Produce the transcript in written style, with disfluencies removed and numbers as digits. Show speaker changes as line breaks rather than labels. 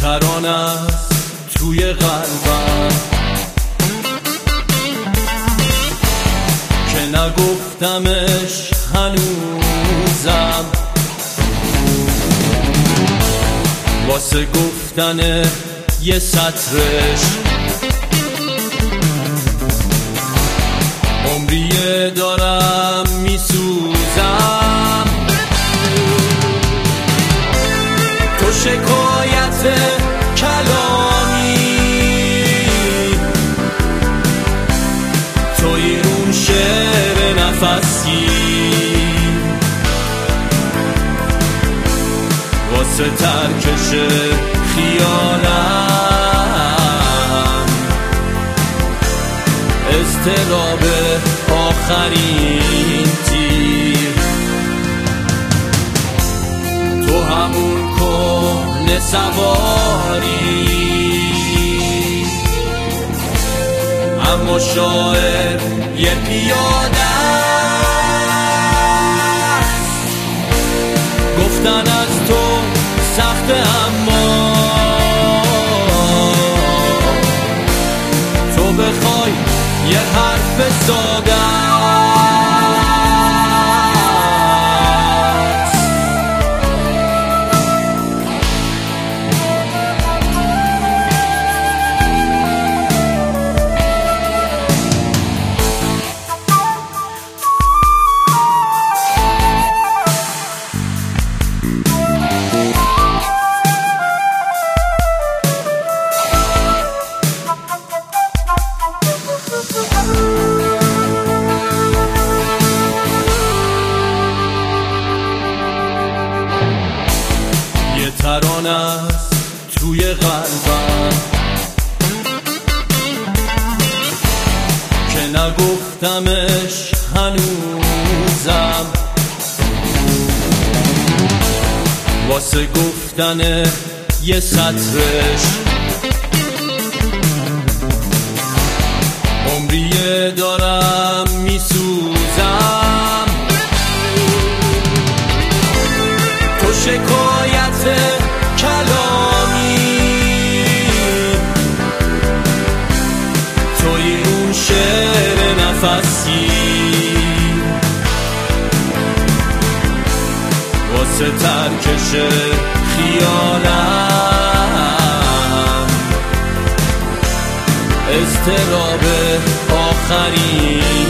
ترانه است توی قلبم که نگفتمش هنوزم، واسه گفتن یه سطرش عمریه دارم میسوزم. تو شکایت کلامی، توی اون شعر نفسی، واسه ترکش خیالم اضطراب آخرین تیر. تو همون کهنه سواری، اما شاعر یه پیاده است. گفتن از تو سخته اما تو بخوای یه حرف ساده ترانه است توی قلبم که نگفتمش هنوزم، واسه گفتن یه سطرش عمریه دارم میسوزم. تو شکایت کلامی، توی اون شعر نفسی، واسه ترکش خیالم اضطراب آخرین